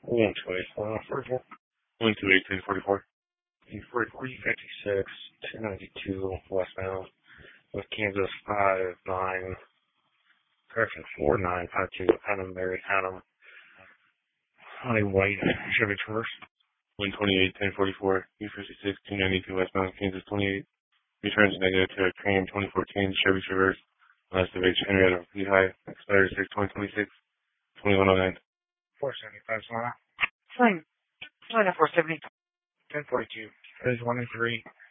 128, Virgil. 128, 1044. 44, 56, 292 westbound, with Kansas 59, correction, 4952, Adam Mary, Adam, Honey White, Chevy Traverse. 128, 1044, U56, 292 westbound, Kansas 28. Returns negative to a cream 2014 Chevy Traverse. Last of H. Henrietta Lehigh, expires 6/2026, 2109. 475 Sonata. Sign up 470, 1042, phase 1 and 3.